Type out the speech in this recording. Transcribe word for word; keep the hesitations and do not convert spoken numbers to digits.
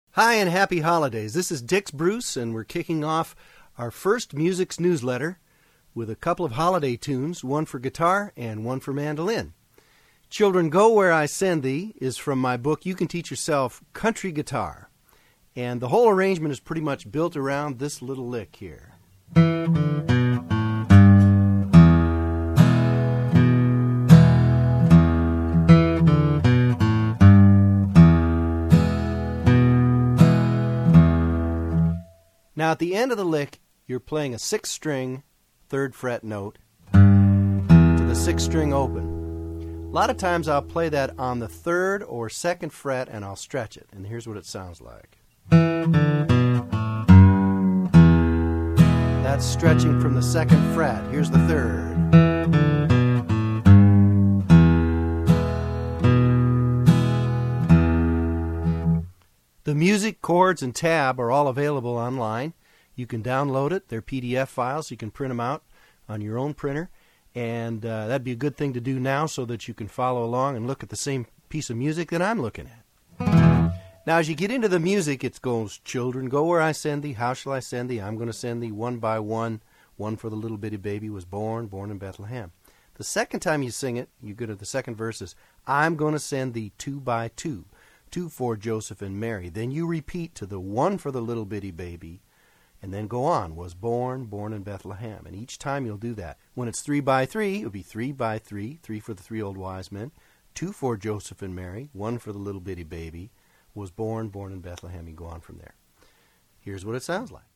Hi and happy holidays. This is Dix Bruce, and we're kicking off our first Music's newsletter with a couple of holiday tunes, one for guitar and one for mandolin. Children, Go Where I Send Thee is from my book, You Can Teach Yourself Country Guitar. And the whole arrangement is pretty much built around this little lick here. Now, at the end of the lick, you're playing a six-string third fret note to the six-string open. A lot of times I'll play that on the third or second fret, and I'll stretch it. And here's what it sounds like. That's stretching from the second fret. Here's the third. The music, chords, and tab are all available online. You can download it. They're P D F files. You can print them out on your own printer. And uh, that'd be a good thing to do now so that you can follow along and look at the same piece of music that I'm looking at. Now, as you get into the music, it goes, Children, go where I send thee. How shall I send thee? I'm going to send thee one by one. One for the little bitty baby was born, born in Bethlehem. The second time you sing it, you go to the second verse is, I'm going to send thee two by two. Two for Joseph and Mary. Then you repeat to the one for the little bitty baby, and then go on. Was born, born in Bethlehem. And each time you'll do that. When it's three by three, it'll be three by three. Three for the three old wise men. Two for Joseph and Mary. One for the little bitty baby. Was born, born in Bethlehem. You go on from there. Here's what it sounds like.